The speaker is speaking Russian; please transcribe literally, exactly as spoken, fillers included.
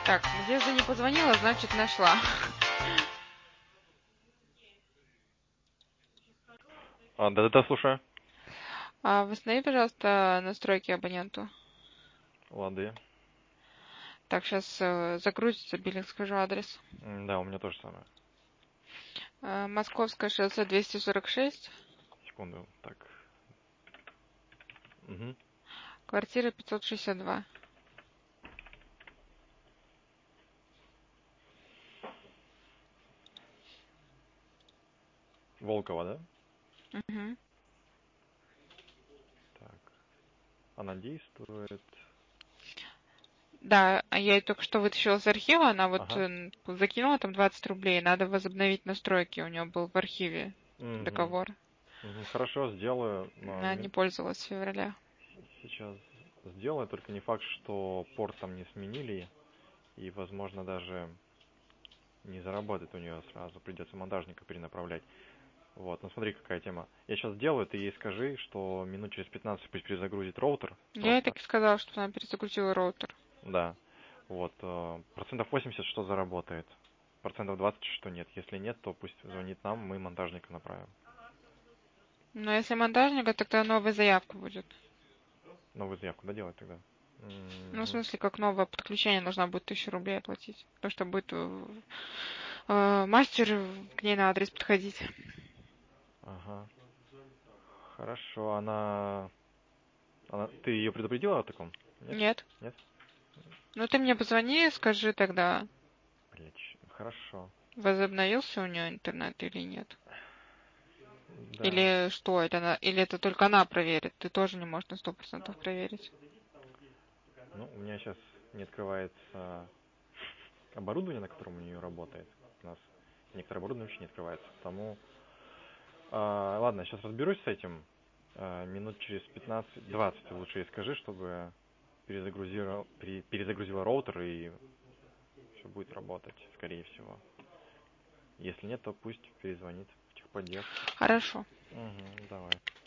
Так, Надежда не позвонила, значит нашла. А, да-да-да, слушаю. А восстанови, пожалуйста, настройки абоненту. Лады. Так, сейчас э, загрузится биллинг, скажу адрес. М, Да, у меня тоже самое. Э, Московское шоссе двести сорок шесть, Секунду. Так. Угу. квартира пятьсот шестьдесят два. Волкова, да? Угу. Так. Она действует. Да, а я ее только что вытащила из архива, она вот Ага. э, закинула там двадцать рублей, надо возобновить настройки, у нее был в архиве Угу. договор. Угу. Хорошо, сделаю. Но Она не ми- пользовалась с февраля. сейчас сделаю, только не факт, что порт там не сменили. И, возможно, даже не заработает у нее сразу. Придется монтажника перенаправлять. Вот, ну смотри, какая тема. Я сейчас сделаю, ты ей скажи, что минут через пятнадцать пусть перезагрузит роутер. Я ей Просто. так и сказала, что она перезагрузила роутер. Да. Вот. э, Процентов восемьдесят что заработает. Процентов двадцать что нет. Если нет, то пусть звонит нам, мы монтажника направим. Но если монтажника, тогда новая заявка будет. Новую заявку, да, делать тогда? Ну, в Мгм. смысле, как новое подключение нужно будет тысячу рублей оплатить. Потому что будет э, э, мастер к ней на адрес подходить. Ага. Хорошо, она... она... Ты ее предупредила о таком? Нет? Нет. Нет? Ну, ты мне позвони, скажи тогда, Блять, хорошо. возобновился у нее интернет или нет. Да. Или что, это она, или это только она проверит. Ты тоже не можешь на сто процентов проверить. Ну, у меня сейчас не открывается оборудование, на котором у нее работает. У нас некоторое оборудование вообще не открывается. Потому... А, ладно, сейчас разберусь с этим. А, минут через пятнадцать-двадцать лучше ей скажи, чтобы перезагрузила, пере- перезагрузила роутер и все будет работать, скорее всего. Если нет, то пусть перезвонит в техподдержку. Хорошо. Угу, давай.